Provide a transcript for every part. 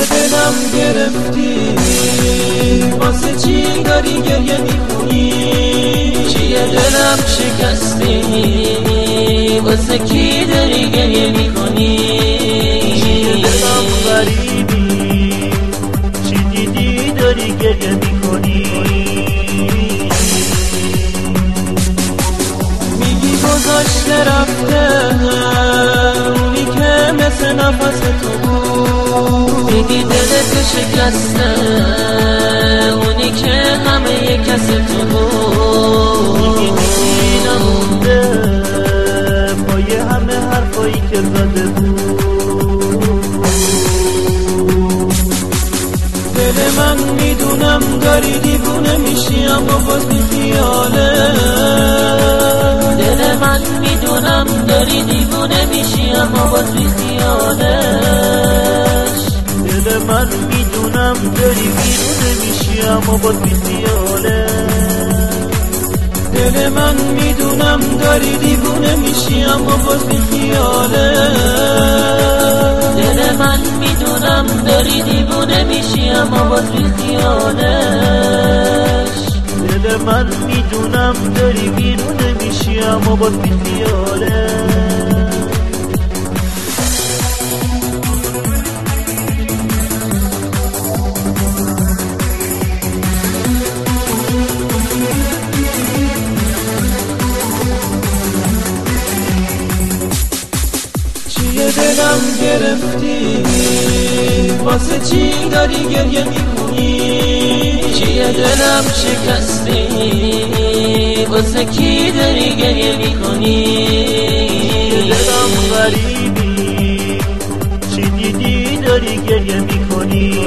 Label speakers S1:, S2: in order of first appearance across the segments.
S1: دلم گرفتی، واسه چی داری گریه میکنی؟ چیه دلم شکستی، واسه کی داری گریه میکنی؟
S2: چیه دلم غریبی، چی دیدی داری گریه میکنی؟
S1: میگی گذاشته رفته اونی که مثل نفس تو بود،
S3: میگی دلت شکسته اونی که همه کس تو بود،
S2: میگی نمونده پای همه حرفایی که زده بود.
S1: دل من میدونم داری دیوونه میشی اما باز بی خیاله،
S3: دل من میدونم داری دیوونه میشی اما باز بی خیالش،
S2: دل من میدونم داری بیرونه میشی اما باز بی خیاله،
S1: دل من میدونم داری دیوونه میشی اما باز بی خیاله،
S3: دل من میدونم داری دیوونه میشی اما باز بی خیالش،
S2: دل من میدونم داری بیرونه میشی اما باز بی خیاله.
S1: چیه دلم گرفتی، واسه چی داری گریه میکنی؟
S3: چیه دلم شکستی، واسه کی داری گریه میکنی؟
S2: دلم غریبی، چی دیدی داری گریه میکنی؟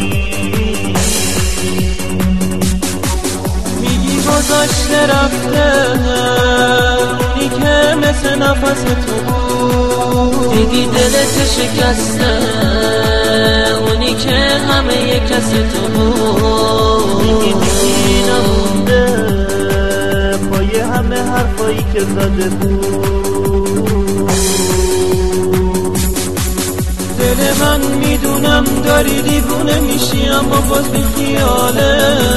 S1: میگی گذاشته رفته اونی که مثل نفس تو بود،
S3: میگی دلت شکسته اونی که همه کس تو بود،
S2: میگی نمونده پای همه حرفایی که زده بود.
S1: دل من میدونم داری دیوونه میشی اما باز بی خیاله،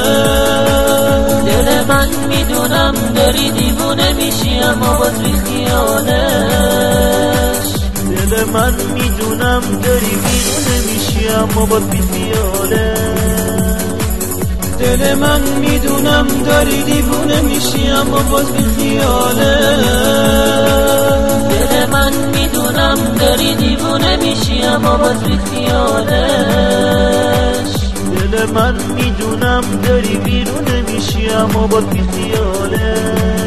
S3: دل من میدونم داری دیوونه میشی اما باز بی خیالش،
S2: دل من میدونم داری بیرونه میشی اما باز بی خیاله،
S1: دل من میدونم داری دیوونه میشی اما باز بی خیاله،
S3: دل من میدونم داری دیوونه میشی اما باز بی خیالش،
S2: دل من میدونم داری بیرونه میشی اما باز بی خیاله.